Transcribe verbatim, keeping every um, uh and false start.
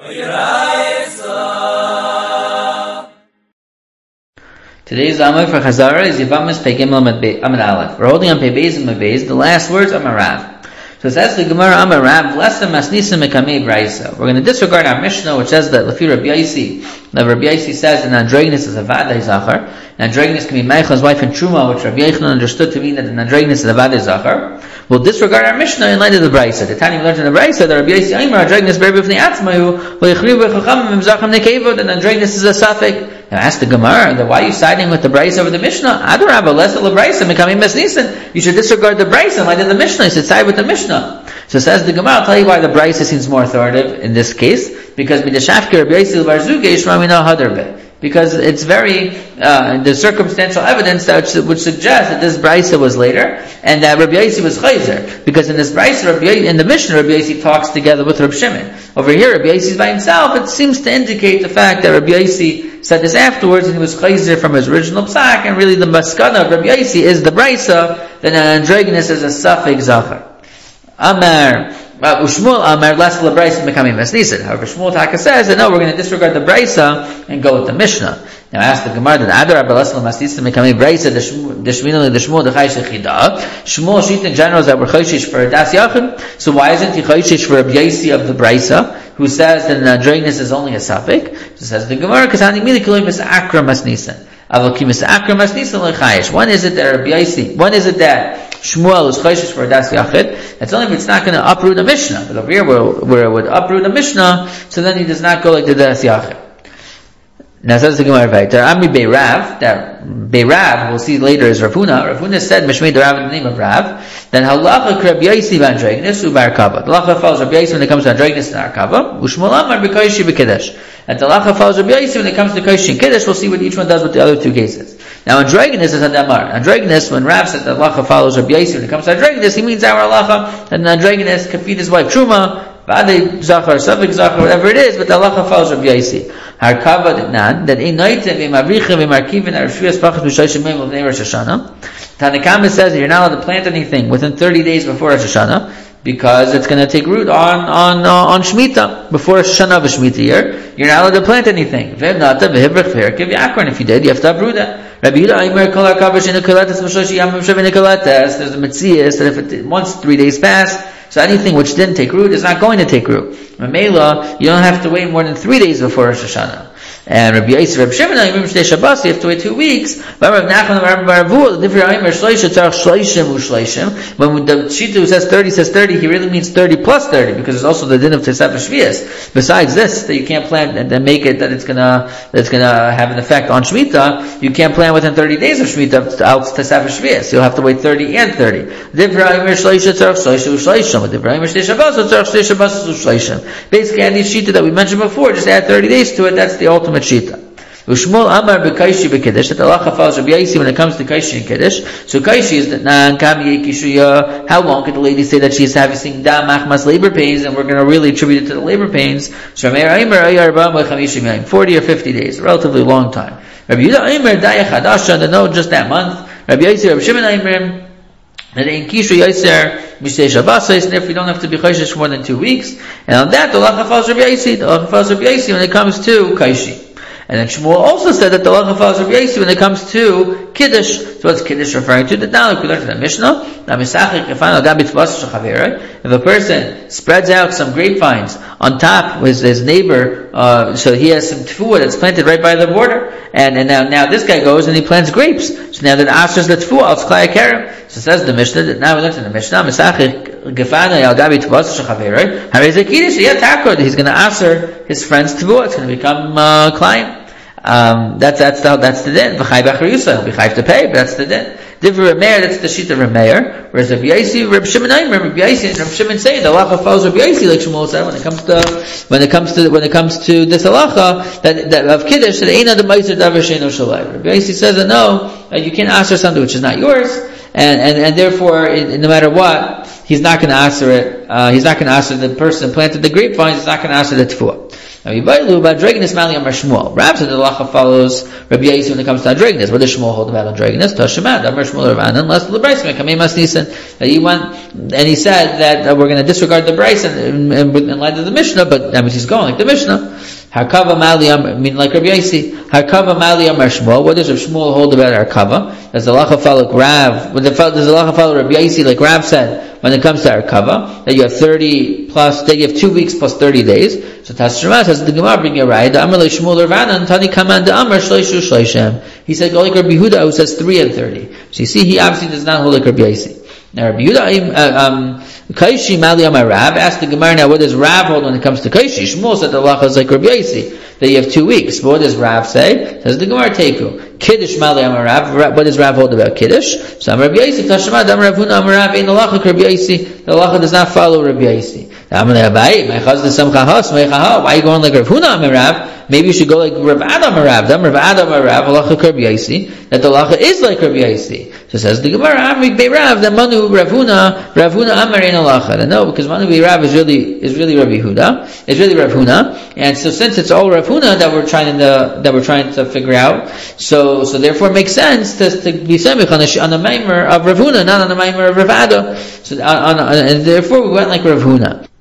Today's Amud for Chazara is Yavamas Pei Gimel Amud Aleph. We're holding on Pei Beis and Beis. The last words Amarav. So it says the Gemara Amarav Blessed Masnisa Mekamei Braisa. We're going to disregard our Mishnah, which says that Lefi Rabbi Yaisi, that Rabbi Yaisi says that androgynous is a vadai zachar. Androgynous can be Meichel's wife in Truma, which Rabbi Yochanan understood to mean that an androgynous is a vadai zachar. We'll disregard our Mishnah in light of the Braisa. The Tanya learned in the Braisa that Rabbi Yaisi Aimer androgynous berbe b'fnei atzmahu v'yichriu b'chachamim v'zacham nekevod, and androgynous is a suffix. Now ask the Gemara, then why are you siding with the Braisa over the Mishnah? Adarabba, less of the Braisa, Mekamei Masnisan. You should disregard the Braisa in light of the Mishnah. You should side with the Mishnah. So says the Gemara, I'll tell you why the Braisa seems more authoritative in this case, because midashafke Rabbi Yaisi l'barzuge yishma mina hadarbe. Because it's very, uh, the circumstantial evidence that would, would suggest that this Braisa was later, and that Rabbi Yaisi was chayzer. Because in this Braisa, Rabbi Yaisi, in the Mishnah, Rabbi Yaisi talks together with Rabbi Shimon. Over here, Rabbi Yaisi is by himself. It seems to indicate the fact that Rabbi Yaisi said this afterwards, and he was chayzer from his original psak, and really the maskana of Rabbi Yaisi is the Braisa, that an androgynous is a suffix zachar. Amar, Ushmul Amar, less the Braisa becoming Masnisan. However, Shmuel Taka says that no, we're going to disregard the Braisa and go with the Mishnah. Now ask the Gemara, that Adar Abba less the Masnisan becoming Braisa, the Shmuel, the Shmuel, the Chaysh Chida. Shmuel Shit in general is that we're Chayshish for Das Yachim. So why isn't he Chayshish for Rabbi Yaisi of the Braisa, who says that an androgynous is only a suffix? So says the Gemara, because Hani Mili Kilim is Akra Masnisan. When is it that Rabbi Yaisi? When is it that Shmuel is chayshish for das yachid? That's only if it's not going to uproot the Mishnah. But over here, where, where it would uproot the Mishnah, so then he does not go like the das yachid. Now says the Gemara right there. Ami Beirav, that Beirav we'll see later is Rav Huna. Rav Huna said Mishmei Rav in the name of Rav. Then halacha Rabbi Yaisi b'androgynous u'barkava. The halacha follows Rabbi Yaisi when it comes to androgynous and arkava. U'shmuel Amar b'koyshi b'kiddush. And the halacha follows Rabbi Yaisi when it comes to koyshi and kiddush. We'll see what each one does with the other two cases. Now androgynous is a damar. Androgynous, when Rav said that halacha follows Rabbi Yaisi when it comes to androgynous, he means our halacha that an androgynous can feed his wife truma. Vade Zachar, Safik Zachar, whatever it is, but the halacha follows Rabbi Yaisi. Harkava Nan, that in Noitem, in Mavrichim, in Markivin, Arshuyas Pachas, B'Shayshim, of Nei Rosh Hashanah. Tanakama says that you're not allowed to plant anything within thirty days before Rosh Hashanah, because it's going to take root on, on, uh, on Shemitah, before Rosh Hashanah of a Shemitah year. You're not allowed to plant anything. If you did, you have to uproot it. Rabbi Yehuda Aimer Kol HaKavash in Nikolates, B'Shoshi Yamim Shav in Nikolates. There's a Metzias that if it, once three days pass, so anything which didn't take root is not going to take root. Mamela, you don't have to wait more than three days before Rosh Hashanah. And Rabbi Yaisi, Rabbi Shimon, you have to wait two weeks. When the Shita says thirty says thirty, he really means thirty plus thirty, because it's also the din of Tesef Shvias. Besides this, that you can't plan and then make it that it's gonna that it's gonna have an effect on Shemitah, you can't plan within thirty days of Shemitah out Tesef Shvias. You'll have to wait thirty and thirty. Basically, any Shita that we mentioned before, just add thirty days to it. That's the ultimate shita. Ushmul Amar b'Kaishi b'Kiddush. That the halacha follows Rabbi Yaisi when it comes to Kaishi and Kiddush. So Kaishi is that nan kam yekishuya. How long could the lady say that she's having da machmas labor pains, and we're going to really attribute it to the labor pains? Forty or fifty days, a relatively long time. Rabbi Yehuda Aimer daya chadasha. No, just that month. Rabbi Yaisi, Rabbi Shimon Aimer. And in Kishu Yaiser Mishtei Shabbos, and if we don't have to be chayshish more than two weeks, and on that the halacha follows Rabbi Yaisi. The halacha follows Rabbi Yaisi when it comes to Kaishi. And then Shmuel also said that the halacha follows Rabbi Yaisi when it comes to Kiddush. So what's Kiddush referring to? The now we learned in the Mishnah. If a person spreads out some grapevines on top with his neighbor, uh, so he has some tefua that's planted right by the border, and, and now, now this guy goes and he plants grapes. So now that asers the tefua, al tzklai kerem. So says the Mishnah, that now we learned in the Mishnah, he's going to aser his friend's tefua, it's going to become uh, client. Um, that's, that's the, that's the din. V'chai b'achar Yisrael, he'll be chayv to pay, but that's the din. Divrei Rameir, that's the sheet of Rameir. Whereas Rabbi Yaisi, Rabbi Shimon Aimer, Rabbi Yaisi, and Rabbi Shimon say the halacha follows Rabbi Yaisi, like Shmuel said, when it comes to, when it comes to, when it comes to this halacha, that, that of Kiddush, that ain't the meiser davar sheino shalai. Rabbi Yaisi says that no, you can't answer something which is not yours, and, and, and therefore, it, no matter what, he's not going to answer it, uh, he's not going to answer the person who planted the grapevines, he's not going to answer the tefua. About Dragonus, Mali Amar Shmuel. Rav said the halacha follows Rabbi Yossi when it comes to Dragonus. What does Shmuel hold about Dragonus? Tashemad, Amar Shmuel Rav Anan, lest the Bryce Mekamei Masnisan. He went and he said that uh, we're going to disregard the Bryce in, in, in light of the Mishnah, but that means he's going like the Mishnah. Harkava Mali Amar, I mean like Rabbi Yossi. Harkava Mali Amar Shmuel. What does Rav Shmuel hold about Harkava? Does the halacha follow Rav? Does the halacha follow Rabbi Yossi like Rav said? When it comes to Arkava, that you have thirty plus, that you have two weeks plus thirty days. So Tashrama says the Gemara bring a raya. The Amar le Shmuel Rav Tani Kaman the Amar Shleishu Shleishem. He said go like Rabbi Yehuda who says three and thirty. So you see, he obviously does not hold like Rabbi Yossi. Now Rabbi Yehuda, um, Kaishi Mali Amar Rav asked the Gemara now what does Rav hold when it comes to Kaishi? Shmuel said the halacha is like Rabbi Yossi, that you have two weeks. But what does Rav say? Says the Gemara Teiku. Kiddush Mali Amar Rav. What does Rav hold about Kiddush? So Amar Rabbi Yossi Tashma Amar Rav Huna Amar Rav in the halacha Rabbi Yossi. The halacha does not follow Rabbi Yossi. Why are you going like Rav Huna Amar Rav? Maybe you should go like Rav Adam Amar Rav. Rav Adam Amar Rav halacha Rabbi Yossi. That the halacha is like Rabbi Yossi. So says the Gemara Amrik Bei Rav. That Manu Rav Huna Rav Huna Amar in halacha. No, because Manu Bei Rav is really is really Rabbi Huda. It's really Rav Huna. And so since it's all Rav Huna that we're trying to that we're trying to figure out, so so therefore it makes sense to, to be semich on the on the maimer of Rav Huna, not on the maimer of Rav Ada. So on, on, and therefore we went like Rav Huna.